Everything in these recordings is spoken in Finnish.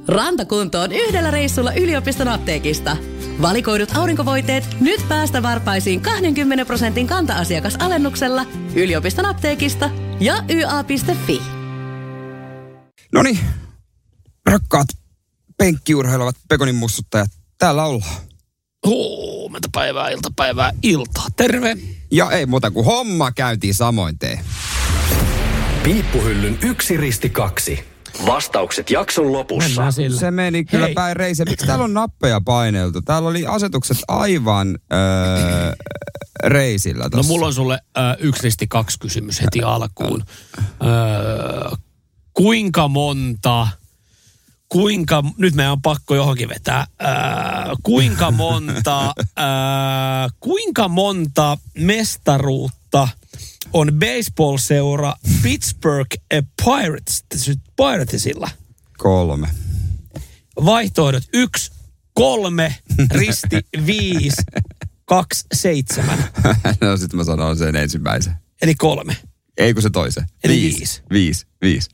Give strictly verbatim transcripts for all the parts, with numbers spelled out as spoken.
Rantakuntoon yhdellä reissulla yliopiston apteekista. Valikoidut aurinkovoiteet nyt päästä varpaisiin kaksikymmentä prosentin kanta-asiakasalennuksella yliopiston apteekista ja y a piste f i. Noniin, rakkaat penkkiurheilevat Pekonin mussuttajat, täällä ollaan. Huomenta päivää, iltapäivää, iltaa. Terve. Ja ei muuta kuin homma käyntiin samoin tee. Piippuhyllyn yksi risti kaksi. Vastaukset jakson lopussa. Se meni kyllä Hei. päin reisiä. Miksi täällä on nappeja paineltu? Täällä oli asetukset aivan öö, reisillä tossa. No mulla on sulle ö, yksi risti kaksi kysymys heti alkuun. Öö, kuinka monta... Kuinka, nyt meidän on pakko johonkin vetää, ää, kuinka monta, ää, kuinka monta mestaruutta on baseball-seura Pittsburgh Pirates, Piratesilla? Kolme. Vaihtoehdot yksi, kolme, risti, viisi, kaksi, seitsemän. No sit mä sanon sen ensimmäisen. Eli kolme. Ei kun se toisen. Eli viisi. viisi. Viisi, viisi.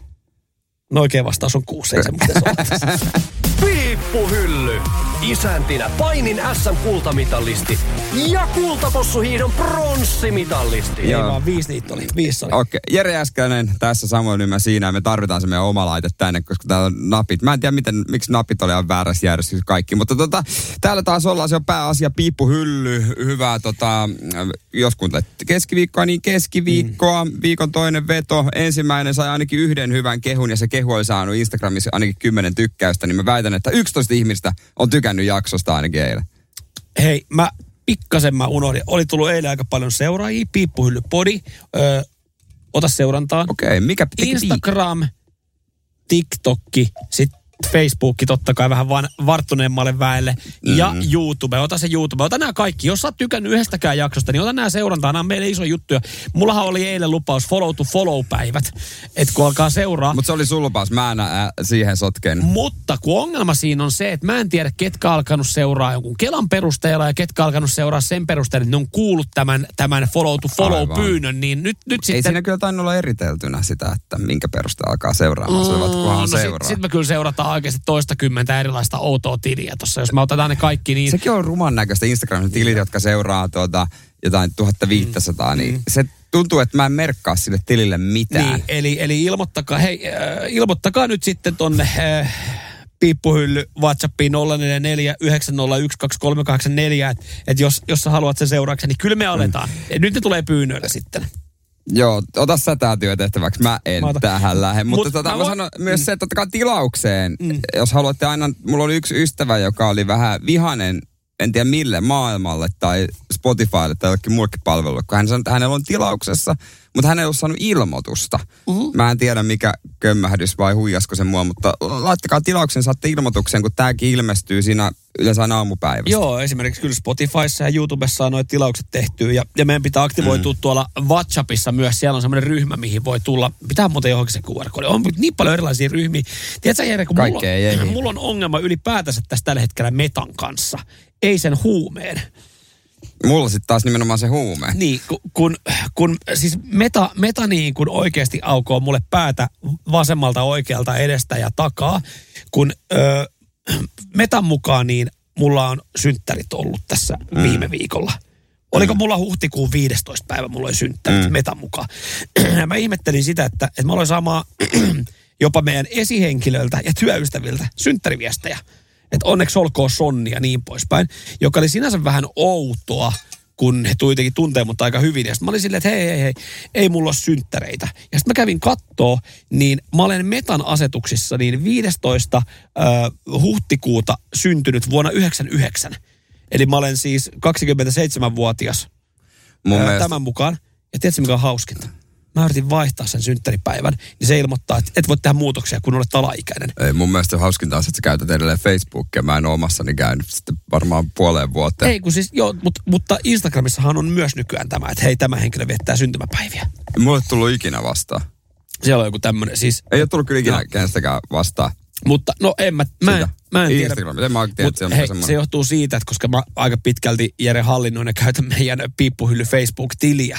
No oikea vastaus on kuusi, ei se miten se Piippuhylly. Isäntinä painin äs äm-kultamitalisti ja kultapossuhiihdon pronssimitalisti. Ei vaan viisi niitä oli, viisi oli. Okei, okay. Jere Äskäinen tässä samoin nimen siinä. Me tarvitaan se meidän oma laite tänne, koska täällä on napit. Mä en tiedä, miten, miksi napit oli ihan väärässä järjestyksessä kaikki. Mutta tota, täällä taas ollaan se on pääasia piippuhylly. Hyvää tota, jos kuuntelet keskiviikkoa, niin keskiviikkoa. Mm. Viikon toinen veto. Ensimmäinen sai ainakin yhden hyvän kehun ja se kehu oli saanut Instagramissa ainakin kymmenen tykkäystä. Niin mä väitän, että yksitoista ihmistä on tykännyt jaksosta ainakin eilen. Hei, mä pikkasen mä unohdin. Oli tullut eilen aika paljon seuraajia. Piippuhylly podi. Öö, ota seurantaan. Okei, okay, mikä teki Instagram, TikTokki, sitten Facebook totta kai vähän vaan varttuneemmalle väelle. Mm. Ja YouTube. Ota se YouTube. Ota nämä kaikki. Jos sä oot tykännyt yhdestäkään jaksosta, niin ota nämä seurantaan. Nämä on meille iso juttuja. Mullahan oli eilen lupaus follow to follow päivät. Että kun alkaa seuraa. Mutta se oli sun lupaus. Mä en ä, siihen sotken. Mutta kun ongelma siinä on se, että mä en tiedä, ketkä alkanut seuraa jonkun Kelan perusteella ja ketkä alkanut seuraa sen perusteella, että ne on kuullut tämän, tämän follow to follow Aivan. pyynnön. Niin nyt, nyt sitten... Ei siinä kyllä tainnut olla eriteltynä sitä, että minkä perusteella alkaa seuraamaan. Se ovat, kunhan no seuraa. Sitten sit me kyllä seurataan oikeasti toista kymmentä erilaista outoa tiliä tuossa. Jos me otetaan ne kaikki niin... Sekin on ruman näköistä Instagramin tilit, jotka seuraa tuota, jotain tuhatviisisataa, mm. niin mm. se tuntuu, että mä en merkkaa sille tilille mitään. Niin, eli, eli ilmoittakaa, hei, äh, ilmoittakaa nyt sitten tonne äh, piippuhylly WhatsAppiin nolla neljä neljä yhdeksän nolla yksi kaksi kolme kahdeksan neljä, että et jos, jos sä haluat sen seuraavaksi, niin kyllä me aletaan. Mm. Nyt ne tulee pyynnöillä sitten. Joo, ota sä tää työtehtäväksi. Mä en mä tähän lähde. Mutta Mut tota, mä, mä sanon myös mm. se, että ottakaa tilaukseen. Mm. Jos haluatte aina, mulla oli yksi ystävä, joka oli vähän vihanen, en tiedä mille, maailmalle tai Spotifylle tai jollekin muullekin palvelulle, kun hän sanoi, että hänellä on tilauksessa, mutta hän ei ole saanut ilmoitusta. Uh-huh. Mä en tiedä mikä kömmähdys vai huijasko se mua, mutta laittakaa tilauksen, saatte ilmoituksen, kun tääkin ilmestyy siinä yleensä aina aamupäivästä. Joo, esimerkiksi kyllä Spotifyssa ja YouTubessa on noita tilaukset tehty ja, ja meidän pitää aktivoitua mm. tuolla WhatsAppissa myös. Siellä on semmoinen ryhmä, mihin voi tulla. Pitää muuten johonkin se Q R-koodi. On niin paljon erilaisia ryhmiä. Tiedätkö Jere, kun mulla on, ei, ei. mulla on ongelma ylipäätänsä tässä tällä hetkellä Metan kanssa. Ei sen huumeen. Mulla sitten taas nimenomaan se huume. Niin, kun, kun, kun siis meta, meta niin kun oikeasti aukoo mulle päätä vasemmalta, oikealta, edestä ja takaa, kun ö, Metan mukaan niin mulla on synttärit ollut tässä mm. viime viikolla. Oliko mm. mulla huhtikuun viidestoista päivä, mulla oli synttärit mm. Metan mukaan. Mä ihmettelin sitä, että, että mä aloin saamaan jopa meidän esihenkilöiltä ja työystäviltä synttäriviestejä. Että onneksi olkoon Sonni ja niin poispäin, joka oli sinänsä vähän outoa, kun he kuitenkin tuntee mut aika hyvin. Ja sitten mä olin silleen, että hei, hei, hei, ei mulla ole synttäreitä. Ja sitten mä kävin kattoo, niin mä olen Metan asetuksissa niin viidestoista Äh, huhtikuuta syntynyt vuonna yhdeksänkymmentäyhdeksän. Eli mä olen siis kaksikymmentäseitsemänvuotias Mun äh, mielestä... tämän mukaan. Ja tiedätkö mikä on hauskinta? Mä yritin vaihtaa sen synttäripäivän, niin se ilmoittaa, että et voi tehdä muutoksia, kun olet alaikäinen. Ei, mun mielestä hauskinta on, että sä käytät edelleen Facebookia. Mä en ole omassani käynyt sitten varmaan puoleen vuoteen. Ei, kun siis, joo, mutta, mutta Instagramissahan on myös nykyään tämä, että hei, tämä henkilö viettää syntymäpäiviä. Mulle ei tullut ikinä vastaan. Siellä on joku tämmöinen, siis... Ei ole tullut kyllä ikinä kenestäkään vastaan. Mutta, no en mä, mä, en, mä en tiedä. Instagram, en mä tiedä, Mut, se, hei, se johtuu siitä, että koska mä aika pitkälti Jere hallinnoin ja käytän meidän piippuhylly Facebook-tiliä,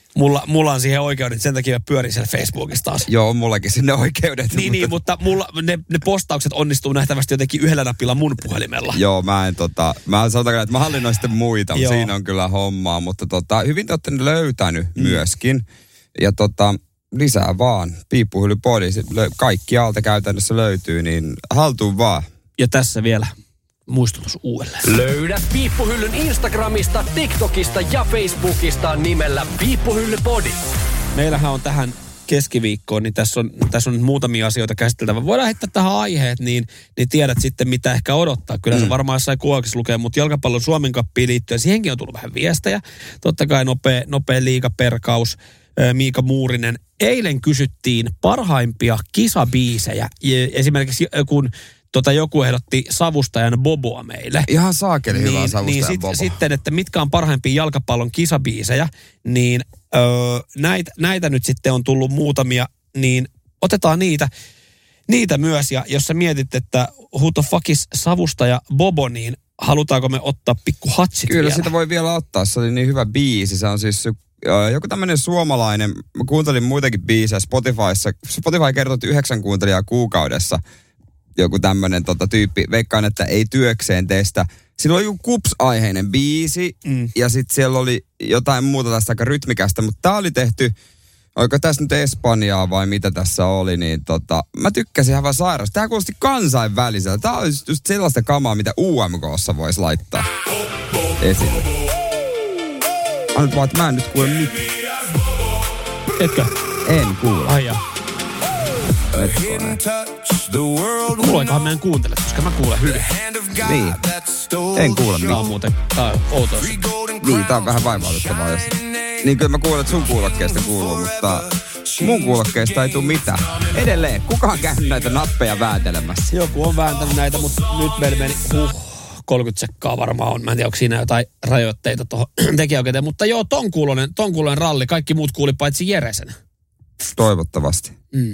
Mulla, mulla on siihen oikeudet, sen takia mä pyörin siellä Facebookissa taas. Joo, mullakin sinne oikeudet. Niin, mutta, niin, mutta mulla, ne, ne postaukset onnistuu nähtävästi jotenkin yhdellä napilla mun puhelimella. Joo, mä en tota, mä sanotaan, että mä hallinnoin sitten muita, mutta siinä on kyllä hommaa. Mutta tota, hyvin te olette löytänyt mm. myöskin. Ja tota, lisää vaan. Piippuhyllypodi, kaikki alta käytännössä löytyy, niin haltuun vaan. Ja tässä vielä muistutus uudelleen. Löydä Piippuhyllyn Instagramista, TikTokista ja Facebookista nimellä Piippuhyllypodi. Meillähän on tähän keskiviikkoon, niin tässä on, tässä on muutamia asioita käsiteltävä. Voidaan heittää tähän aiheet, niin, niin tiedät sitten, mitä ehkä odottaa. Kyllä mm. se varmaan jossain kuvaukissa lukee, mutta jalkapallon Suomen Cuppiin liittyen, siihenkin on tullut vähän viestejä. Totta kai nopea, nopea liigaperkaus. Miika Muurinen. Eilen kysyttiin parhaimpia kisabiisejä. Esimerkiksi kun tota, joku ehdotti savustajan Boboa meille. Ihan saakeli hyvä niin, savustajan niin sit, Bobo. Sitten, että mitkä on parhaimpia jalkapallon kisabiisejä, niin öö, näitä, näitä nyt sitten on tullut muutamia, niin otetaan niitä, niitä myös. Ja jos sä mietit, että who the fuck is savustaja Bobo, niin halutaanko me ottaa pikku hatsit Kyllä vielä? sitä voi vielä ottaa, se oli niin hyvä biisi. Se on siis joku tämmöinen suomalainen, mä kuuntelin muitakin biisejä Spotifyssa. Spotify kertoo, että yhdeksän kuuntelijaa kuukaudessa. Joku tämmöinen tota, tyyppi, veikkaan, että ei työkseen teistä. Siinä oli joku kups-aiheinen biisi, mm. ja sitten siellä oli jotain muuta tästä aika rytmikästä, mutta tää oli tehty, oliko tässä nyt Espanjaa vai mitä tässä oli, niin tota, mä tykkäsin ihan vaan sairaasti. Tää kuulosti kansainväliseltä. Tää oli just sellaista kamaa, mitä U M K:ssa voisi laittaa esille. Annut vaan, että mä en nyt kuule mitään. Etkö? En kuule. Ai jaa. Kuuleekohan meidän kuuntelet, koska mä kuulen hyvin. Niin. En kuule mitään. Tää on muuten, tää on outoa. Niin, tää on vähän vaivautettavaa. Jos... Niin kyllä mä kuulen, että sun kuulokkeesta kuuluu, mutta mun kuulokkeesta ei tule mitään. Edelleen, kuka on käynyt näitä nappeja vääntelemässä? Joku on vääntänyt näitä, mutta nyt meillä meni huh, kolmekymmentä sekkaa varmaan on. Mä en tiedä, onko siinä jotain rajoitteita tuohon tekijäoikeuteen. Mutta joo, ton kuulonen, ton kuulonen ralli. Kaikki muut kuuli paitsi Jeresen. Toivottavasti. Mm.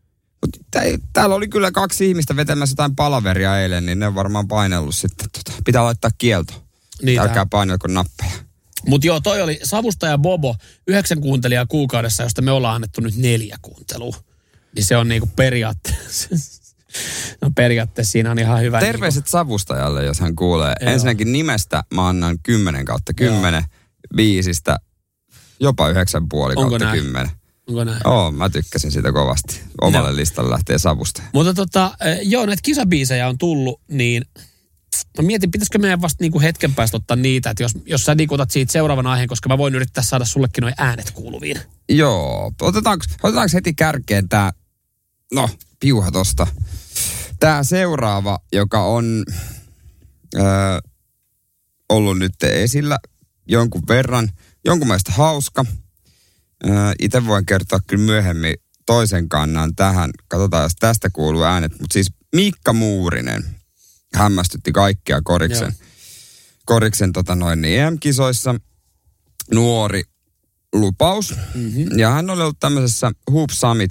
Täällä oli kyllä kaksi ihmistä vetämässä jotain palaveria eilen, niin ne on varmaan painellut sitten. Tota, pitää laittaa kielto. Niin älkää painelko nappeja. Mutta joo, toi oli savustaja Bobo, yhdeksän kuuntelijaa kuukaudessa, josta me ollaan annettu nyt neljä kuuntelua. Niin se on niinku periaatteessa. No periaatteessa siinä on ihan hyvä. Terveiset niinku savustajalle, jos hän kuulee. Joo. Ensinnäkin nimestä mä annan kymmenen kautta kymmenen. Biisistä jopa yhdeksän puoli kautta kymmenen. Onko näin? Oo, mä tykkäsin sitä kovasti. Omalle no. listalle lähtee savustaja. Mutta tota, joo, näitä kisabiisejä on tullut, niin mä mietin, pitäisikö meidän vasta niinku hetken päästä ottaa niitä, että jos, jos sä nikutat siitä seuraavan aiheen, koska mä voin yrittää saada sullekin noi äänet kuuluviin. Joo, otetaanko, otetaanko heti kärkeen tää, no, piuha tosta. Tää seuraava, joka on öö, ollut nyt esillä jonkun verran, jonkun mielestä hauska. Itse voin kertoa kyllä myöhemmin toisen kannan tähän. Katsotaan, jos tästä kuuluu äänet. Mutta siis Miikka Muurinen hämmästytti kaikkia Koriksen, Koriksen tota noin, niin E M-kisoissa. Nuori lupaus. Mm-hmm. Ja hän oli ollut tämmöisessä Hoop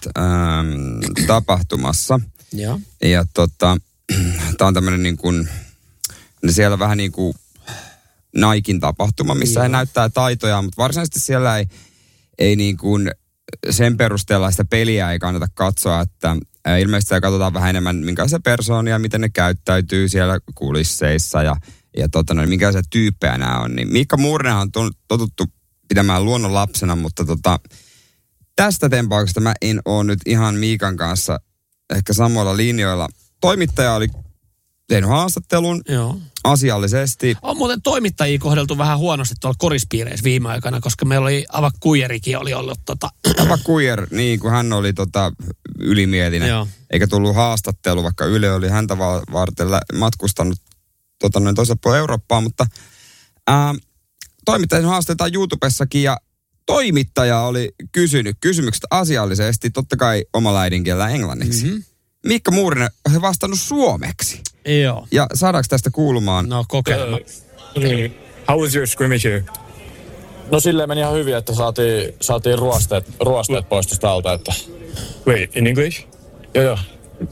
Summit-tapahtumassa. Ja, ja tota, tää on tämmöinen niin kuin, siellä vähän niin kuin Naikin tapahtuma, missä ja. he näyttää taitoja, mutta varsinaisesti siellä ei Ei niin kuin sen perusteella sitä peliä ei kannata katsoa, että ilmeisesti katsotaan vähän enemmän minkälaisia persoonia, miten ne käyttäytyy siellä kulisseissa ja, ja tota noin, minkälaisia tyyppejä nämä on. Niin Miikka Muurinen on totuttu pitämään luonnon lapsena, mutta tota, tästä tempauksesta mä en ole nyt ihan Miikan kanssa ehkä samoilla linjoilla. Toimittaja oli tehnyt haastattelun. Joo. Asiallisesti. On muuten toimittajia kohdeltu vähän huonosti tuolla korispiireissä viime aikana, koska meillä oli Ava Kuijerikin oli ollut tota... Ava Kuijer, niin kuin hän oli tota ylimielinen. Joo. Eikä tullut haastattelu, vaikka Yle oli häntä varten matkustanut tota noin toisella puolella Eurooppaa, mutta ää, toimittajan haastetaan YouTubessakin ja toimittaja oli kysynyt kysymykset asiallisesti, totta kai omalla äidinkielellä englanniksi. Mm-hmm. Miikka Muurinen on vastannut suomeksi. Joo. Ja saadaanko tästä kuulumaan? No kokeilma. Uh, how was your scrimmage here? No silleen meni ihan hyvin, että saatiin, saatiin ruosteet, ruosteet pois tästä alta, että... Wait, in English? Joo, joo.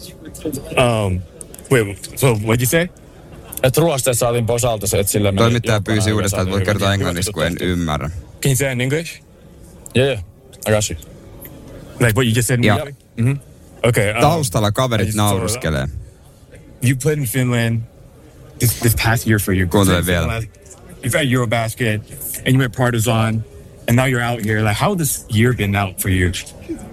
Um, wait, so what did you say? Että ruosteet saatiin pois alta, että silleen meni... Toimittaja pyysi uudestaan, että voi kertoa englanniksi, kun en ymmärrä. Can you say in English? Yeah, yeah. I got you. Like what you just said? Yeah. Mm-hmm. Okay. Um, Taustalla kaverit nauruskelee. You played in Finland this, this past year for your Kuuntele vielä. You've had Eurobasket and you went Partizan and now you're out here. Like, how has this year been out for you?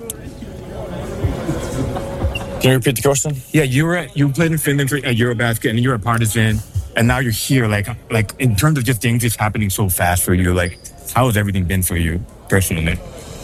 Can you repeat the question? Yeah, you were at, you played in Finland for, at Eurobasket and you were a Partizan and now you're here. Like, like in terms of just things just happening so fast for you, like, how has everything been for you personally?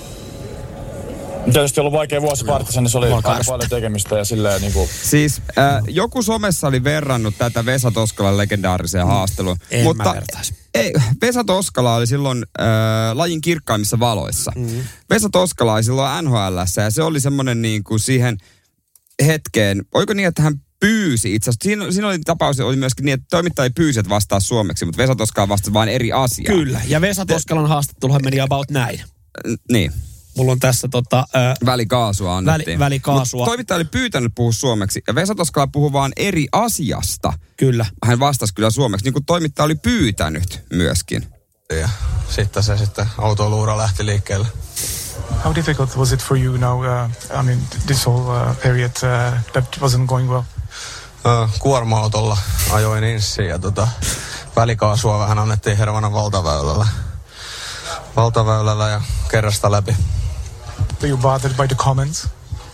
Tietysti ollut vaikea vuosi Partisan, niin se oli aika paljon tekemistä ja silleen niinku... Siis äh, joku somessa oli verrannut tätä Vesa Toskalan legendaariseen mm. haasteluun. En mutta mä vertaisi. Ei, Vesa Toskala oli silloin äh, lajin kirkkaimmissa valoissa. Mm. Vesa Toskala oli silloin N H L:ssä ja se oli semmoinen niin kuin siihen hetkeen, oiko niin, että hän pyysi itse asiassa. Siinä, siinä oli tapaus, oli myöskin niin, että toimittaja pyysi, että vastaa suomeksi, mutta Vesa Toskala vastasi vain eri asiaa. Kyllä, ja Vesa Toskalan haastatteluhan meni about näin. N- niin. Mulla on tässä tota... Äh, Välikaasua annettiin. Väli, välikaasua. Mut toimittaja oli pyytänyt puhua suomeksi ja Vesa Toskala puhui vaan eri asiasta. Kyllä. Hän vastasi kyllä suomeksi, niin kuin toimittaja oli pyytänyt myöskin. Ja sitten se sitten autoiluura lähti liikkeelle. How difficult was it for you now, uh, I mean, this whole uh, period uh, that wasn't going well? Uh, kuorma-autolla ajoin inssiin ja tota, välikaasua vähän annettiin Hervannan valtaväylällä. Valtaväylällä ja kerrasta läpi. Were you bothered by the comments?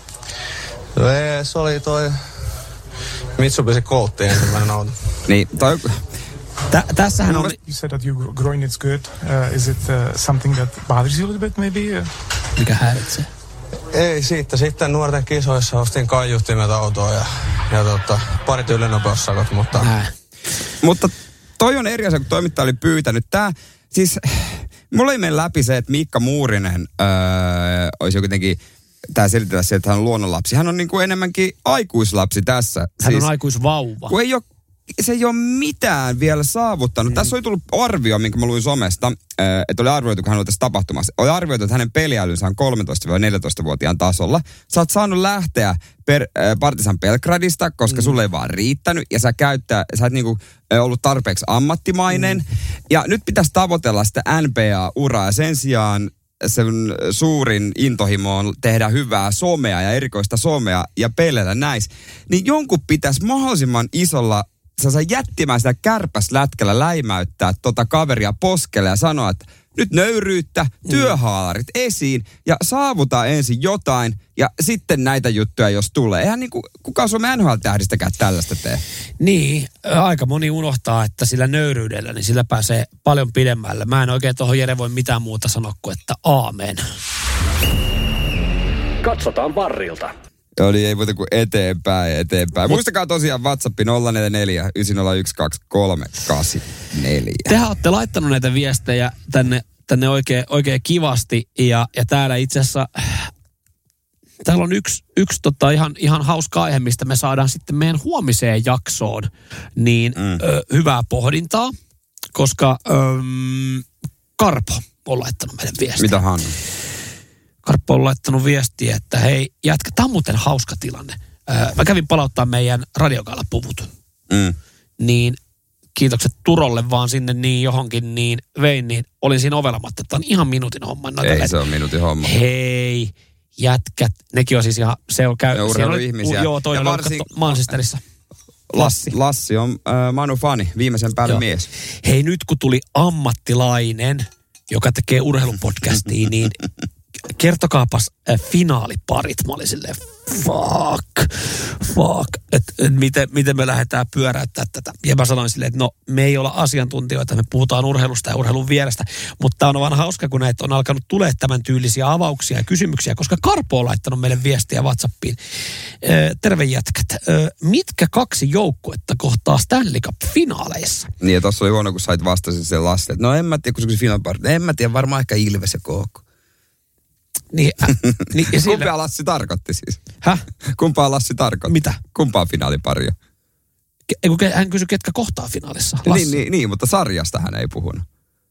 Ei, se oli toi Mitsubishi Coltti ensimmäinen auto. Niin, toi... Tä, tässähän on... You said that your groin is good. Uh, is it uh, something that bothers you a little bit maybe? Uh? Mikä häiritsee? Ei siitä. Sitten nuorten kisoissa ostin kaiuttimet autoa ja, ja tota, parit ylinopeussakot, mutta... Nää. Mutta toi on eri asia, kun toimittaja oli pyytänyt. Tää, siis... Mulla ei mene läpi se, että Miikka Muurinen öö, olisi jotenkin, tää selitellä se, että hän on luonnonlapsi. Hän on niin kuin enemmänkin aikuislapsi tässä. Hän siis, on aikuisvauva. Kun ei ole, se ei ole mitään vielä saavuttanut. Mm. Tässä oli tullut arvio, minkä mä luin somesta, öö, että oli arvioitu, kun hän oli tässä tapahtumassa. Oli arvioitu, että hänen peliälynsä on kolmetoista-neljätoista-vuotiaan tasolla. Sä oot saanut lähteä per, äh, Partizan Belgradista, koska mm. sulle ei vaan riittänyt. Ja sä käyttää, sä et niinku äh, ollut tarpeeksi ammattimainen. Mm. Ja nyt pitäisi tavoitella sitä N B A-uraa. Ja sen sijaan sen suurin intohimo on tehdä hyvää somea ja erikoista somea ja peleillä näis. Niin jonkun pitäisi mahdollisimman isolla sä jättimään sitä kärpäslätkällä läimäyttää tota kaveria poskelle ja sanoa, että nyt nöyryyttä, työhaalarit esiin ja saavuta ensin jotain ja sitten näitä juttuja, jos tulee. Eihän niin kuin kukaan Suomen N H L-tähdistäkään tällaista tee. Niin, aika moni unohtaa, että sillä nöyryydellä, niin sillä pääsee paljon pidemmälle. Mä en oikein tuohon Jere voi mitään muuta sanoa kuin, että aamen. Katsotaan varrilta. Oli ei muuta kuin eteenpäin, eteenpäin. Mut, muistakaa tosiaan WhatsApp nolla neljä neljä yhdeksän nolla yksi kaksi kolme kahdeksan neljä. Tehän olette laittanut näitä viestejä tänne, tänne oikein, oikein kivasti ja, ja täällä itse asiassa täällä on yksi, yksi tota ihan, ihan hauska aihe, mistä me saadaan sitten meidän huomiseen jaksoon niin mm. ö, hyvää pohdintaa, koska ö, Karpo on laittanut meidän viestiä. Mitä Hannu? Karppo on laittanut viestiä, että hei, jätkä, tämä on muuten hauska tilanne. Öö, mä kävin palauttaa meidän radiokaalapuvut. Mm. Niin kiitokset Turolle vaan sinne niin johonkin, niin vein, niin olin siinä ovelamatta, että on ihan minuutin homma. No, ei tälle, se on minuutin homma. Hei, jätkät, nekin on siis ihan, se on käy. Ja urheiluihmisiä. Joo, toinen oli varsin... Manchesterissa. Lassi. Lassi on äh, Manu fani, viimeisen päälle Joo. mies. Hei, nyt kun tuli ammattilainen, joka tekee urheilupodcastia, niin kertokaapas äh, finaaliparit. Mä olin silleen, fuck, fuck, että et miten, miten me lähdetään pyöräyttää tätä. Ja mä sanoin silleen, että no me ei olla asiantuntijoita, me puhutaan urheilusta ja urheilun vierestä. Mutta tää on vaan hauska, kun näitä on alkanut tulee tämän tyylisiä avauksia ja kysymyksiä, koska Karpo on laittanut meille viestiä WhatsAppiin. Ö, terve jätkät, Ö, mitkä kaksi joukkuetta kohtaa Stanley Cup-finaaleissa? Niin ja tossa oli huono, kun sait vastasin sen Lasse, että no en mä tiedä, kun se on finaaliparit. En mä tiedä, varmaan ehkä Ilves ja K K. Niin, äh, niin, ja sillä... Kumpaa Lassi tarkoitti siis? Häh? Kumpaa Lassi tarkoitti? Mitä? Kumpaa finaaliparia? Ke, hän kysyi, ketkä kohtaa finaalissa. Niin, niin, niin, mutta sarjasta hän ei puhunut.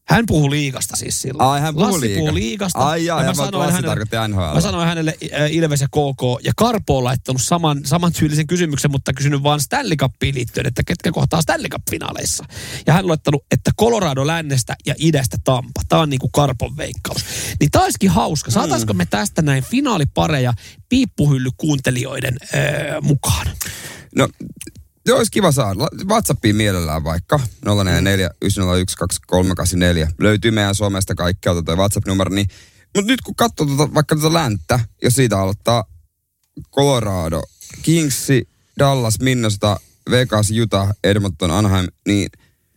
Hän puhuu liigasta siis silloin. Ai, hän puhuu Lassi liiga. puhuu liigasta. Ai jaa, ja mä mä sanoin Lassi hänelle, tarkoitti N H L. mä sanoin hänelle äh, Ilves ja K K, ja Karpo on laittanut saman, saman tyylisen kysymyksen, mutta kysynyt vaan Stanley Cupiin liittyen, että ketkä kohtaa Stanley Cup-finaaleissa. Ja hän on laittanut, että Colorado lännestä ja idästä Tampa. Tämä on niin kuin Karpon veikkaus. Niin tämä olisikin hauska. Saataisiko me tästä näin finaalipareja piippuhylly kuuntelijoiden äh, mukaan? No, se olisi kiva saada. WhatsAppiin mielellään vaikka. nolla neljä neljä yksi nolla yksi kaksi kolme kahdeksan neljä. Löytyy meidän somesta kaikkialta toi WhatsApp-numero. Niin, mutta nyt kun katsoo tuota, vaikka tuota länttä, jos siitä aloittaa Colorado, Kingsi, Dallas, Minnesota, Vegas, Utah, Edmonton, Anaheim, niin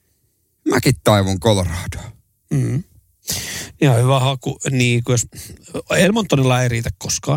mäkin taivun Coloradoa. Mm. Ihan hyvä haku. Niin, jos Edmontonilla ei riitä koskaan.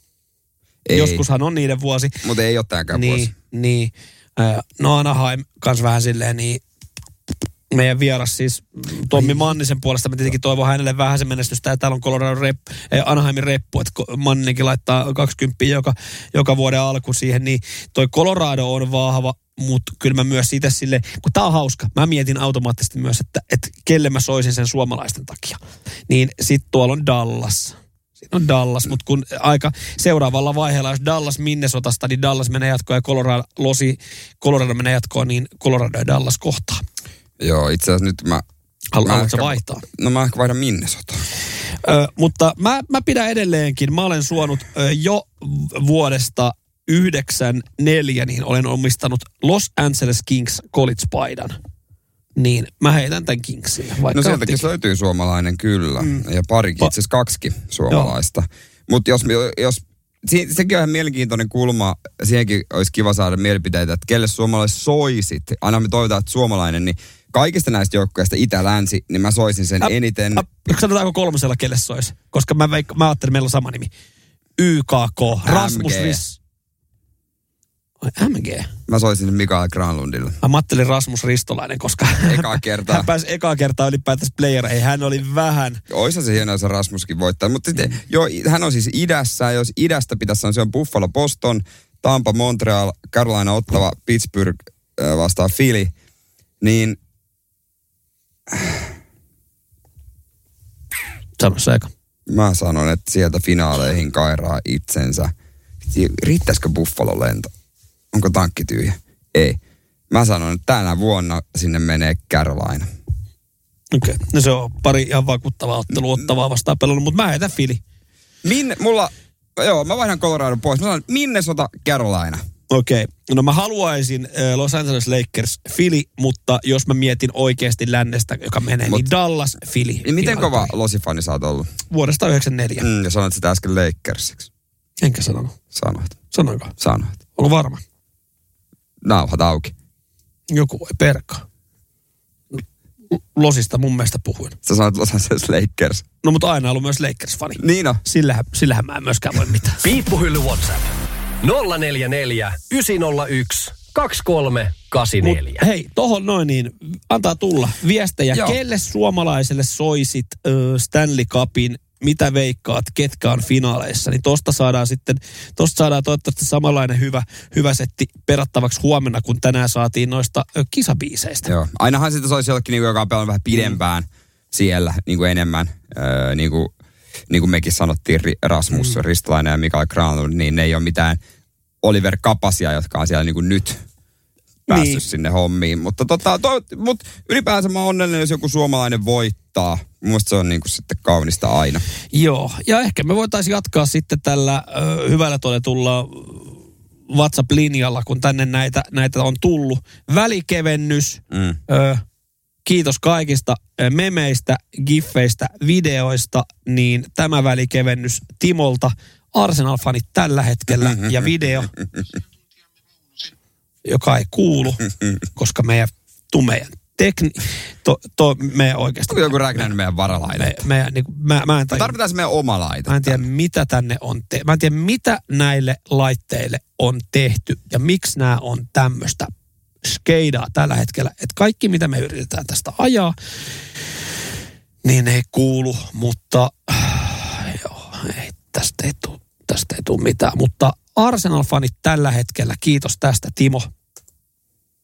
Ei. Joskushan on niiden vuosi. Mutta ei ole tämäkään niin, vuosi. Niin. No Anaheim kans vähän silleen niin, meidän vieras siis Tommi Mannisen puolesta mä tietenkin toivon hänelle vähän sen menestystä, ja täällä on Colorado rep, eh, Anaheimin reppu, että Manninenkin laittaa kaksikymmentä joka, joka vuoden alku siihen, niin toi Colorado on vahva, mutta kyllä mä myös itse silleen, kun tää on hauska, mä mietin automaattisesti myös, että, että kelle mä soisin sen suomalaisten takia. Niin sit tuolla on Dallas. Siinä on Dallas, mutta kun aika seuraavalla vaiheella, jos Dallas Minnesotasta, niin Dallas menee jatkoon ja Colorado, Losi, Colorado menee jatkoon, niin Colorado ja Dallas kohtaa. Joo, itse asiassa nyt mä... Haluatko sä vaihtaa? No mä ehkä vaihdan Minnesotaan. Ö, mutta mä, mä pidän edelleenkin, mä olen suonut ö, jo vuodesta yhdeksänkymmentäneljä, niin olen omistanut Los Angeles Kings college-paidan. Niin mä heitän tämän Kingsille. No sieltäkin löytyy suomalainen kyllä. Mm. Ja parikin, pa- itse asiassa kaksikin suomalaista. Mutta jos, jos se, sekin on ihan mielenkiintoinen kulma. Siihenkin olisi kiva saada mielipiteitä, että kelle suomalaiset soisit. Aina me toivotaan, että suomalainen, niin kaikista näistä joukkueista itä-länsi, niin mä soisin sen ä, eniten. Ä, sanotaanko kolmosella kelle soisi? Koska mä, veik, mä ajattelin, meillä on sama nimi. Y K K, Rasmus Riss. M G. Mä soisin Mikael Granlundille. Mä ajattelin Rasmus Ristolainen, koska ekaa kertaa. hän pääsi ekaa kertaa ylipäätänsä playereihin. Hän oli vähän... Oisa se hienoa, jos Rasmuskin voittaa. Mutta mm. jo, hän on siis idässä. Jos idästä pitäisi sanoa, se on Buffalo, Boston, Tampa, Montreal, Carolina, Ottawa, Pittsburgh äh, vastaan Philly. Niin... Sano se eka. Mä sanon, että sieltä finaaleihin kairaa itsensä. Riittäisikö Buffalo lento? Onko tankki tyhjä? Ei. Mä sanon, että tänä vuonna sinne menee Carolina. Okei. Okay. No se on pari ihan vakuuttavaa ottelua ottavaa vastaan pelannut, mutta mä heitän Philly. Minne, mulla, joo, mä vaihdan Colorado pois. Mä sanon, Minnesota, Carolina. Okei. Okay. No mä haluaisin äh, Los Angeles Lakers, Philly, mutta jos mä mietin oikeasti lännestä, joka menee, Mut, niin Dallas, Philly. Niin miten kova Losi-fani sä oot ollut? Vuodesta yhdeksänkymmentäneljä. Mm, ja sanoit sitä äsken Lakersiksi. Enkä sanonut. Sanoit. Sanoinko? Sanoit. Ollut varma. Nauhat auki. Joku voi perkaa. Losista mun mielestä puhuin. Sä sanoit Los Angeles Lakers. No mutta aina ollut myös Lakers-fani. Niin on. Sillähän, sillähän mä en myöskään voi mitään. Piippuhylly WhatsApp. nolla neljä neljä yksi nolla yksi kaksi kolme kahdeksan neljä. Mut hei, tohon noin niin, antaa tulla viestejä. Joo. Kelle suomalaiselle soisit äh, Stanley Cupin, mitä veikkaat, ketkä on finaaleissa, niin tosta saadaan sitten, tosta saadaan toivottavasti samanlainen hyvä, hyvä setti perattavaksi huomenna, kun tänään saatiin noista ö, kisabiiseistä. Joo, ainahan sitä soisi jollekin, niin kuin, joka on pelannut vähän pidempään mm. siellä, niin kuin enemmän, öö, niin, kuin, niin kuin mekin sanottiin, Rasmus, mm. Ristolainen ja Mikael Granlund, niin ne ei ole mitään Oliver Kapasia, jotka on siellä niin kuin nyt päässyt niin sinne hommiin. Mutta tota, to, mut ylipäänsä mä oon onnellinen, jos joku suomalainen voittaa. Mielestäni se on niin kuin sitten kaunista aina. Joo, ja ehkä me voitaisiin jatkaa sitten tällä ö, hyvällä todetulla WhatsApp-linjalla, kun tänne näitä, näitä on tullut. Välikevennys, mm. ö, kiitos kaikista ö, memeistä, giffeistä, videoista, niin tämä välikevennys Timolta. Arsenal-fanit tällä hetkellä ja video, joka ei kuulu, koska meidän, tuu meidän tekni... To, to, meidän oikeasti... Onko joku räknänyt meidän varalaite? Me, me, niin kuin, mä, mä en tajua, tarvitaan se meidän oma laite. Mä en tiedä, mitä tänne on tehty. Mä en tiedä, mitä näille laitteille on tehty ja miksi nämä on tämmöistä skeidaa tällä hetkellä. Että kaikki, mitä me yritetään tästä ajaa, niin ei kuulu, mutta joo, ei, tästä ei tule. Tästä ei tule mitään, mutta Arsenal-fanit tällä hetkellä, kiitos tästä Timo.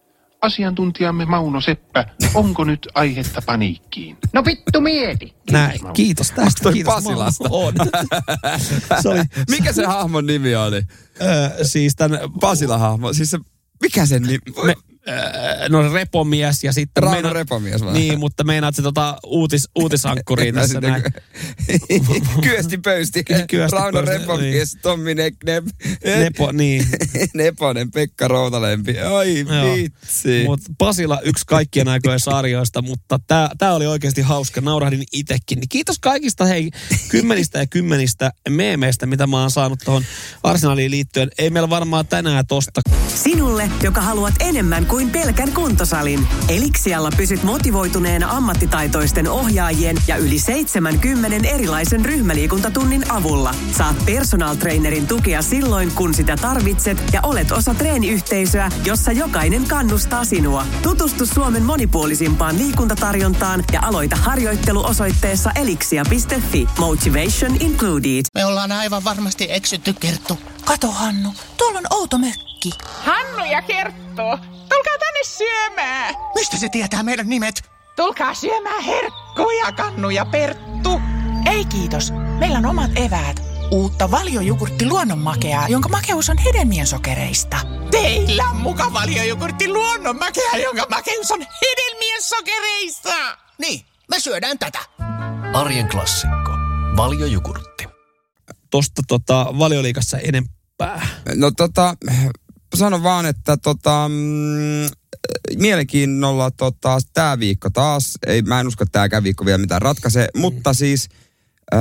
asiantuntijamme Mauno Seppä, onko nyt aihetta paniikkiin? No vittu mieti. Näin, kiitos tästä. Toi Kiitos Pasilasta. On. se oli, Mikä se hahmon nimi oli? Öö, siis tämän... Pasila-hahmo. Siis se, mikä sen nimi? Me, öö, no repomies ja sitten... Rauno meina, repomies vai? Niin, mutta meinaat se tota uutis, uutisankkuriin tässä näin. Kyösti pöysti. Kyösti Rauno pöysti, repomies, niin. Tommi ne, ne, Nepo, niin. Neponen, Pekka Routalempi. Ai vitsi. Mutta Pasila yksi kaikkien aikojen sarjoista, mutta tää, tää oli oikeasti hauska. Naurahdin itekin. Niin kiitos kaikista hei kymmenistä ja kymmenistä meemeistä, mitä mä oon saanut tuohon Arsenaliin liittyen. Ei meillä varmaan tänään tosta. Sinulle, joka haluat enemmän kuin pelkän kuntosalin. Elixialla pysyt motivoituneena ammattitaitoisten ohjaajien ja yli seitsemänkymmentä erilaisen ryhmäliikuntatunnin avulla. Saat personal trainerin tukea silloin, kun sitä tarvitset ja olet osa treeniyhteisöä, jossa jokainen kannustaa sinua. Tutustu Suomen monipuolisimpaan liikuntatarjontaan ja aloita harjoittelu osoitteessa elixia piste fi. Motivation included. Me ollaan aivan varmasti eksytty, Kerttu. Kato, Hannu, tuolla on outo mökki. Hannu ja Kerttu, tulkaa tänne syömään. Mistä se tietää meidän nimet? Tulkaa syömään herkkuja, Kannu ja Perttu. Ei kiitos, meillä on omat eväät. Uutta valjojugurtti luonnonmakeaa, jonka makeus on hedelmien sokereista. Teillä on muka valjojugurtti luonnonmakeaa, jonka makeus on hedelmien sokereista. Niin, me syödään tätä. Arjen klassikko. Valjojugurtti. Tosta tota, Valioliigassa enempää. No tota, sanon vaan, että tota, mm, mielenkiinnolla tota, tää viikko taas. Ei, mä en usko, että tääkään viikko vielä mitään ratkaisee, mm. mutta siis, öö,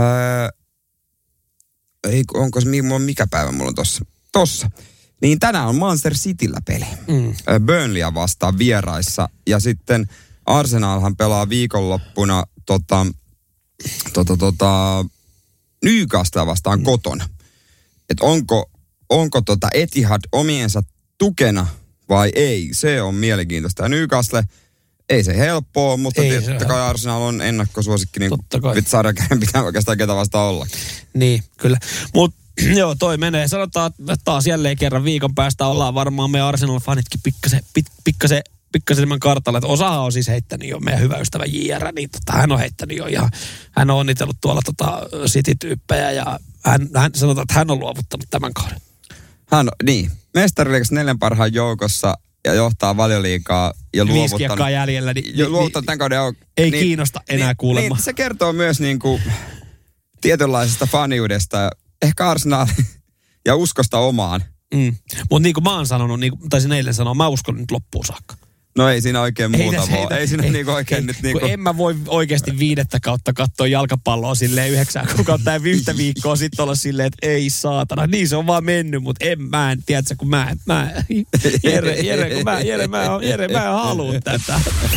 ei, onko se, mikä päivä mulla on tossa? Tossa. Niin tänään on Manchester Cityllä peli. Mm. Burnleyä vastaan vieraissa ja sitten Arsenalhan pelaa viikonloppuna tota, tota, tota, Newcastlea vastaan mm. kotona. Että onko, onko tota Etihad omiensa tukena vai ei, se on mielenkiintoista. Ja Newcastle, ei se helppoa, mutta totta kai Arsenal on ennakkosuosikki, niin sarjakäden pitää oikeastaan ketä vasta olla. Niin, kyllä. Mutta joo, toi menee. Sanotaan, että taas jälleen kerran viikon päästä ollaan varmaan me Arsenal-fanitkin pikkasen, pikkasen, pikkasen enemmän kartalla. Että osahan on siis heittänyt jo meidän hyvä ystävä J R, niin tota, hän on heittänyt jo ihan, hän on onnitellut tuolla tota City-tyyppejä ja hän, hän sanotaan, että hän on luovuttanut tämän kauden. Hän on, niin. Mestariliigassa neljän parhaan joukossa ja johtaa Valioliigaa ja luovuttanut. Viisi jäljellä. Niin, jo, luovuttanut tämän kauden. Ei niin, kiinnosta enää niin, kuulemma. Niin, se kertoo myös niinku tietynlaisesta faniudesta. Ehkä Arsenal ja uskosta omaan. Mm. Mutta niin kuin mä oon sanonut, niin kuin taisin eilen sanoa, mä uskon nyt loppuun saakka. No ei siinä oikein muuta ei, voi. Ei, ei siinä ei, niinku oikein ei, nyt niinku. En mä voi oikeasti viidettä kautta katsoa jalkapalloa silleen yhdeksän kuukautta ja yhtä viikkoa sitten olla silleen, että ei saatana. Niin se on vaan mennyt, mutta en mä en, tiedätkö, kun mä, mä Jere, Jere, kun mä, Jere, mä, Jere, mä en halua tätä.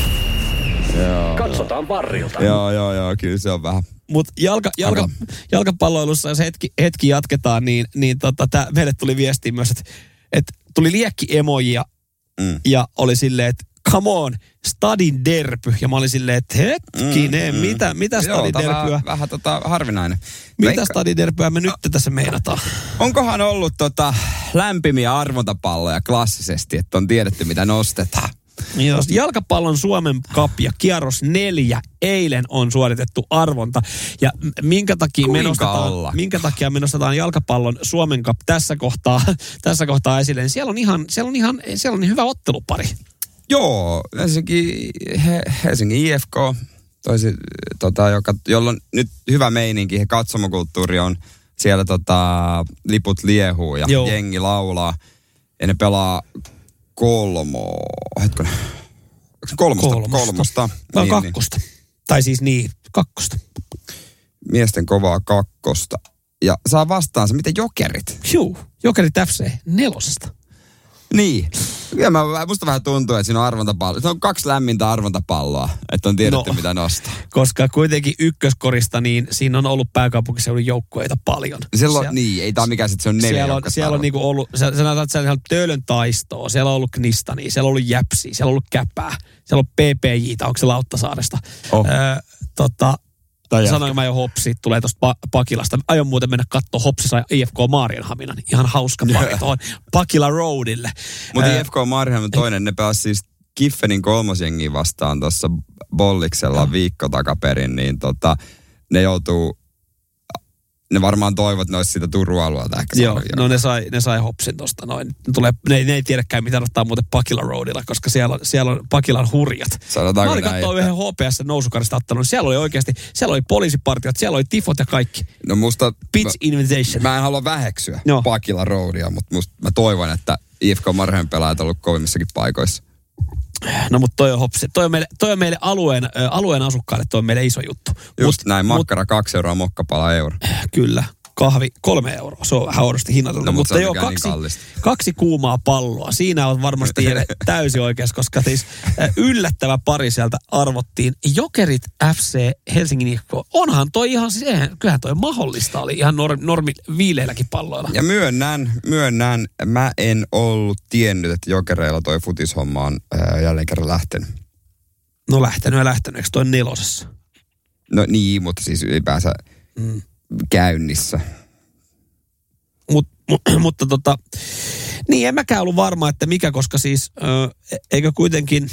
Joo. Katsotaan varrilta. Joo, joo, joo, kyllä se on vähän. Mutta jalka, jalka, jalkapalloilussa, jos hetki, hetki jatketaan, niin, niin tota, tää, meille tuli viestiä myös, että et tuli liekki-emojia mm. ja oli silleen, että come on, stadin derpy. Ja mä olin silleen, että hetkinen, mm, mm. mitä, mitä stadin derpyä? Vähän, vähän tota harvinainen. Mitä Veikka... stadin derpyä me nyt tässä meinataan? Onkohan ollut tota lämpimiä arvontapalloja klassisesti, että on tiedetty mitä nostetaan? Jos jalkapallon Suomen Cup ja kierros neljä eilen on suoritettu arvonta. Ja minkä takia, me nostetaan, minkä takia me nostetaan jalkapallon Suomen Cup tässä kohtaa, tässä kohtaa esille, niin siellä on ihan, siellä on ihan siellä on hyvä ottelupari. Joo, Helsingin, He, Helsingin I F K, toisi, tota, joka, jolla on nyt hyvä meininki, he katsomokulttuuri on siellä tota, liput liehuu ja Joo. jengi laulaa. Ja ne pelaa kolmo, hetkonen, kolmosta, kolmosta. kolmosta. Vai niin, kakkosta. Niin. Tai siis niin, kakkosta. Miesten kovaa kakkosta. Ja saa vastaansa, miten Jokerit? Juu, Jokerit F C nelosesta. Niin. Ja mä, musta vähän tuntuu, että siinä on arvontapallo. Se on kaksi lämmintä arvontapalloa, että on tiedetty no, mitä nostaa. Koska kuitenkin ykköskorista, niin siinä on ollut pääkaupunkiseudun joukkueita paljon. Silloin, siellä, niin, ei tämä mikään, että se on neljä Siellä on, siellä on niinku ollut, sä, sä näytät, siellä on Töölön taistoa, siellä on ollut Knistania, siellä on ollut Jäpsiä, siellä on ollut Käpää, siellä on P P J:tä, onko se Lauttasaaresta. Oh. Öö, tota, sanoinko mä jo Hopsi, tulee tuosta pa- Pakilasta. Aion muuten mennä katsoa Hopsi sai I F K Maarianhaminan. Ihan hauska pari tuohon Pakila Roadille. Mutta I F K Maarianhaminan toinen, ne pääsi siis Kiffenin kolmosjengiä vastaan tuossa Bolliksella no. viikko takaperin, niin tota, ne joutuu, ne varmaan toivot, ne olisi siitä Turun alueelta ehkä Joo, no ne sai, ne sai hopsin tosta noin. Ne, tulee, ne, ne ei tiedäkään, mitä ottaa muuten Pakila Roadilla, koska siellä on, siellä on Pakilan hurjat. Sanotaanko mä olin katsoa yhden H P S-nousukarista ottanut. Siellä oli oikeasti, siellä oli poliisipartiot, siellä oli tifot ja kaikki. No musta... Pitch mä, invitation. Mä en halua väheksyä no. Pakila Roadia, mutta musta, mä toivon, että I F K Marheim pelaajat on ollut kovimmissakin paikoissa. No mutta toi on hopsi. Toi on meille, toi on meille alueen, ä, alueen asukkaille, toi on meille iso juttu. Just mut, näin, makkara mut, kaksi euroa, mokkapala euro. Kyllä. Kahvi kolme euroa. Se on vähän oudosti hinnateltu. No, mutta, mutta joo, kaksi, niin kaksi kuumaa palloa. Siinä on varmasti täysin oikeassa, koska siis yllättävä pari sieltä arvottiin. Jokerit F C Helsingin I F K. Onhan toi ihan siis, eihän, kyllähän toi mahdollista oli ihan normi, normi viileilläkin palloilla. Ja myönnän, myönnän, mä en ollut tiennyt, että Jokereilla toi futishomma on ää, jälleen kerran lähtenyt. No lähtenyt ja lähtenyt, eikö toi nelosessa? No niin, mutta siis ylipäänsä... Mm. käynnissä. Mut, mu, mutta tota, niin en mäkään ollut varma, että mikä, koska siis, ö, eikö kuitenkin,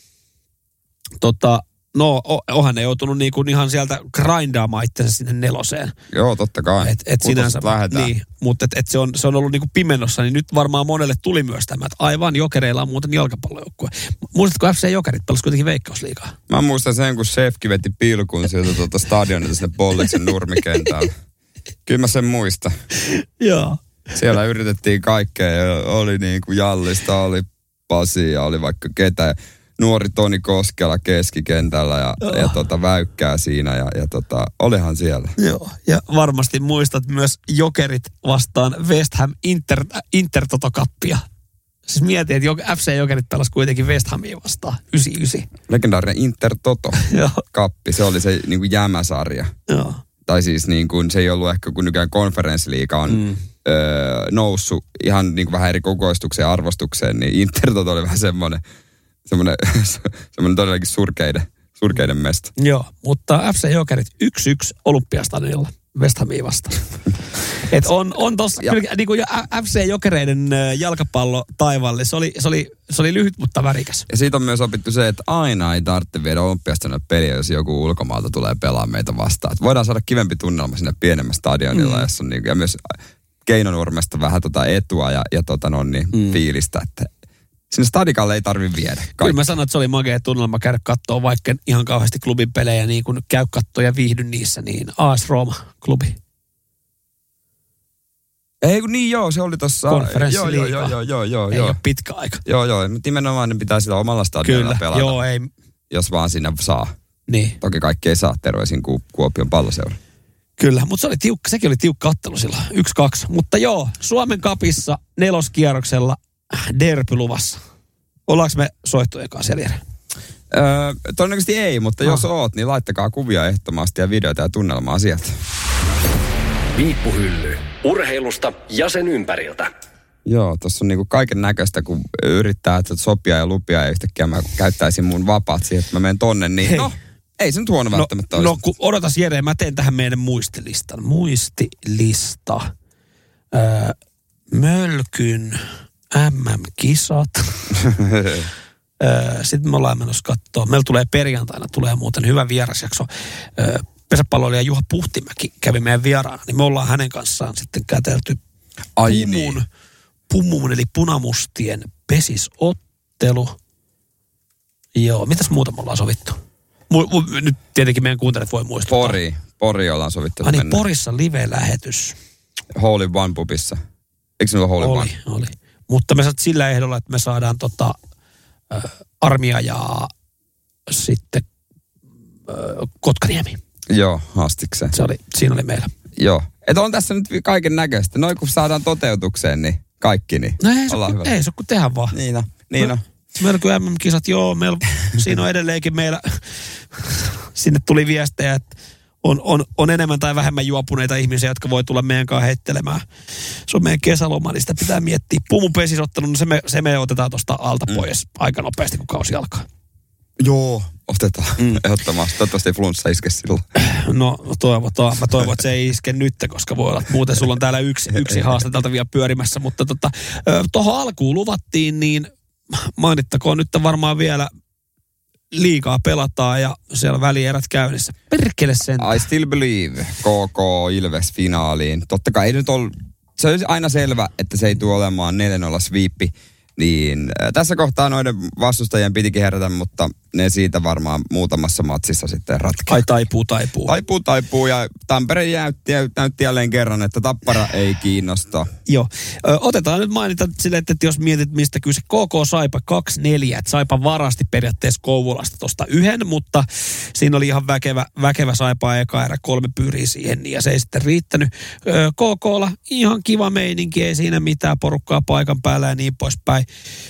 tota, no onhan ne joutunut niinku ihan sieltä grindaamaan itsensä sinne neloseen. Joo, totta kai. Et, et sinänsä, niin, mutta et, et se, on, se on ollut niinku pimennossa, niin nyt varmaan monelle tuli myös tämä, että aivan Jokereilla on muuten jalkapallojoukkue. Muistatko F C Jokerit pelasi kuitenkin Veikkausliigaa? Mä muistan sen, kun Shefki veti pilkun sieltä tuota stadionilta sinne Bolliksen nurmikentällä. Kyllä mä sen muistan. Joo. Siellä yritettiin kaikkea. Oli niin kuin Jallista, oli Pasi ja oli vaikka ketä. Nuori Toni Koskela keskikentällä ja, oh. ja tota, väykkää siinä ja, ja tota, olihan siellä. Joo, ja varmasti muistat myös Jokerit vastaan West Ham Inter, Intertoto-kappia. Siis mietin, että F C Jokerit pelasi kuitenkin West Hamia vastaan, yhdeksänkymmentäyhdeksän. Legendaarinen Intertoto-kappi, se oli se niin kuin jämäsarja. Joo. Tai siis niin kuin, se ei ollut ehkä, kun nykyään konferenssiliiga on mm. öö, noussut ihan niin kuin vähän eri kokoistukseen ja arvostukseen, niin Intertoto oli vähän semmoinen, semmoinen, semmoinen todellakin surkeiden, surkeiden mesta. Joo, mutta F C Jokerit yksi yksi Olympiastadionilla West Hamia vastaan. Et on, on tossa, kyllä, niin kuin F C Jokereiden jalkapallo taivalle, se oli, se, oli, se oli lyhyt, mutta värikäs. Ja siitä on myös opittu se, että aina ei tarvitse viedä Olympiastadionille peliä, jos joku ulkomaalta tulee pelaamaan meitä vastaan. Et voidaan saada kivempi tunnelma sinne pienemmässä stadionilla, mm. jossa on niin, ja myös Keinonurmesta vähän tota etua ja, ja tota no niin, mm. fiilistä, että sinne stadikalle ei tarvitse viedä. Kaikki. Kyllä mä sanon, että se oli magea tunnelma käydä katsoa, vaikka ihan kauheasti klubin pelejä, niin kun käy katsoa ja viihdy niissä, niin A S Roma-klubi. Ei kun niin joo, se oli tossa. Konferenssiliiga. Joo, joo, joo, joo, ei joo. ole pitkä aika. Joo, joo, mutta nimenomaan ne pitää sitä omalla stadionilla pelata. Joo, ei. Jos vaan sinne saa. Niin. Toki kaikki ei saa, terveisin Ku- Kuopion palloseura. Kyllä, mutta se oli tiukka, sekin oli tiukka ottelu silloin, yksi kaksi. Mutta joo, Suomen kapissa neloskierroksella derby luvassa. Ollaanko me soittujen kanssa siellä? Öö, todennäköisesti ei, mutta ah. jos oot, niin laittakaa kuvia ehdottomasti ja videoita ja tunnelmaa sieltä. Viippuhylly. Urheilusta ja sen ympäriltä. Joo, tuossa on niinku kaiken näköistä, kun yrittää että sopia ja lupia ja yhtäkkiä mä käyttäisin mun vapaat siihen, että mä menen tonne, niin Hei. no, ei se nyt huono no, välttämättä olisi. No, kun odotas Jere, mä teen tähän meidän muistilistan. Muistilista. Öö, Mölkyn M M-kisat. öö, Sitten me ollaan menossa katsoa. Meillä tulee perjantaina, tulee muuten hyvä vierasjakso. Öö, pesäpalloilija Juha Puhtimäki kävi meidän vieraana, niin me ollaan hänen kanssaan sitten kätelty Ai pumun, niin. pumun, eli punamustien pesisottelu. Joo, mitäs muuta me ollaan sovittu? Mu, mu, nyt tietenkin meidän kuuntelijat voi muistuttaa. Pori, Pori ollaan sovittu. Ai niin, Porissa live-lähetys. Holy One pubissa. Eikö se ole Holy oli, One? Oli, mutta me saat sillä ehdolla, että me saadaan tota, äh, Armia ja sitten äh, Kotkaniemi. Joo, hastikseen. Se oli, siinä oli meillä. Joo. Että on tässä nyt kaiken näköistä. Noin kun saadaan toteutukseen, niin kaikki, niin no ei se, ollaan ku, ei se kun tehdään vaan. Niin on, niin on. Meillä kun M M-kisat, joo, meillä, siinä on edelleenkin meillä, sinne tuli viestejä, että on, on, on enemmän tai vähemmän juopuneita ihmisiä, jotka voi tulla meidän kanssa heittelemään. Se on meidän kesäloma, niin sitä pitää miettiä. Pumupesisottelu, no se me, se me otetaan tuosta alta mm. pois aika nopeasti, kun kausi alkaa. Joo, otetaan. Mm. Ehdottomasti. Toivottavasti ei flunssa iske silloin. No toivotaan. Mä toivon, että se ei iske nyt, koska voi olla, että muuten sulla on täällä yksi, yksi haaste tältä vielä pyörimässä. Mutta tota, tuohon alkuun luvattiin, niin mainittakoon nyt varmaan vielä liigaa pelataan ja siellä välierät käynnissä. Perkele sen. I still believe K K Ilves finaaliin. Totta kai ei nyt ole, se olisi aina selvä, että se ei tule olemaan neljä nolla sweepi. Niin äh, tässä kohtaa noiden vastustajien pitikin herätä, mutta ne siitä varmaan muutamassa matsissa sitten ratkeaa. Ai taipuu, taipuu. Taipuu, taipuu ja Tampere näytti, näytti jälleen kerran, että Tappara ei kiinnosta. Joo. Ö, otetaan nyt mainita sille, että jos mietit mistä kyse. K K Saipa kaksi neljä, että Saipa varasti periaatteessa Kouvolasta tuosta yhden, mutta siinä oli ihan väkevä, väkevä Saipa eka erä, kolme pyriä siihen ja se ei sitten riittänyt. Ö, K K:lla ihan kiva meininki, ei siinä mitään porukkaa paikan päällä ja niin poispäin.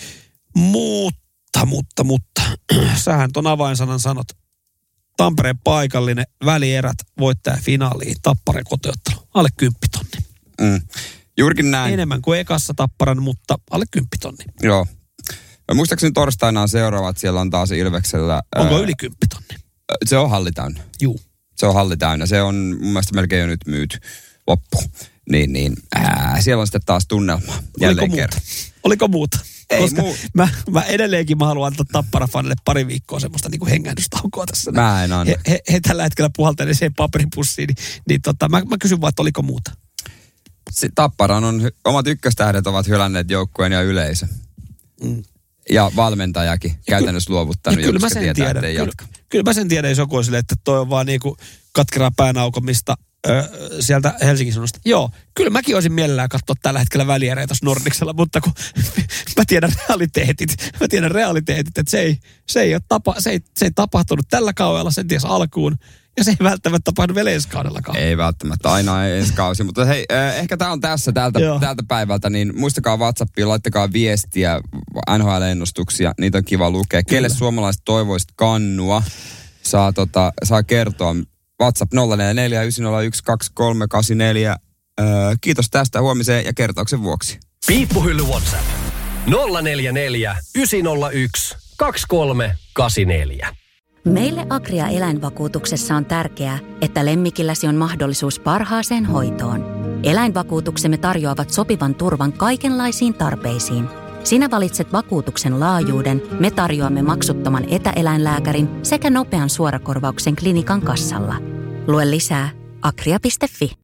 Mutta, mutta, mutta, sähän ton avainsanan sanot. Tampereen paikallinen välierät voittaja finaaliin, Tapparan kotiottelu, alle kymppitonni. Mm. Juurikin näin. Enemmän kuin ekassa Tapparan, mutta alle kymppitonni. Joo. Muistaakseni torstaina on seuraavat, siellä on taas Ilveksellä. Onko ää, yli kymppitonni? Se on halli täynnä. Juu. Se on halli täynnä. Se on mun mielestä melkein jo nyt myyty loppu. Niin, niin. Ää, siellä on sitten taas tunnelma. Jälleen Oliko kerran. muuta? Oliko muuta? Ei Koska muu... mä, mä edelleenkin mä haluan antaa Tappara-fanille pari viikkoa semmoista niin kuin hengähdystaukoa tässä. Mä en anna. He, he, he tällä hetkellä puhaltaneet siihen paperipussiin, niin, niin tota, mä, mä kysyn vaan, että oliko muuta? Se Tapparan on, omat ykköstähdet ovat hylänneet joukkueen ja yleisö. Mm. Ja valmentajakin ja käytännössä ky- luovuttanut, kyllä koska mä sen tietää, tiedän. ettei Kyllä, jatka. kyllä mä sen tiedän, jos joku on silleen, että toi on vaan niinku katkeraa päänaukomista ö, sieltä Helsingin Sanomista. Joo, kyllä mäkin olisin mielellään katsoa tällä hetkellä väliereitä tuossa Nordicsella, mutta kun mä tiedän realiteetit, mä tiedän realiteetit, että se ei, se ei, ole tapa, se ei, se ei tapahtunut tällä kaudella, sen ties alkuun. Ja se ei välttämättä tapahdu vielä ensi kaudellakaan. Ei välttämättä, aina ei ensi kausi. Mutta hei, äh, ehkä tämä on tässä tältä, tältä päivältä, niin muistakaa WhatsAppiin, laittakaa viestiä, N H L-ennustuksia, niitä on kiva lukea. Kyllä. Kelle suomalaiset toivoisit kannua, saa, tota, saa kertoa. WhatsApp nolla neljä neljä yhdeksän nolla yksi kaksi kolme kahdeksan neljä. Äh, kiitos tästä huomiseen ja kertauksen vuoksi. Piippuhylly WhatsApp nolla neljä neljä yhdeksän nolla yksi kaksi kolme kahdeksan neljä. Meille Agria eläinvakuutuksessa on tärkeää, että lemmikilläsi on mahdollisuus parhaaseen hoitoon. Eläinvakuutuksemme tarjoavat sopivan turvan kaikenlaisiin tarpeisiin. Sinä valitset vakuutuksen laajuuden, me tarjoamme maksuttoman etäeläinlääkärin sekä nopean suorakorvauksen klinikan kassalla. Lue lisää agria piste fi.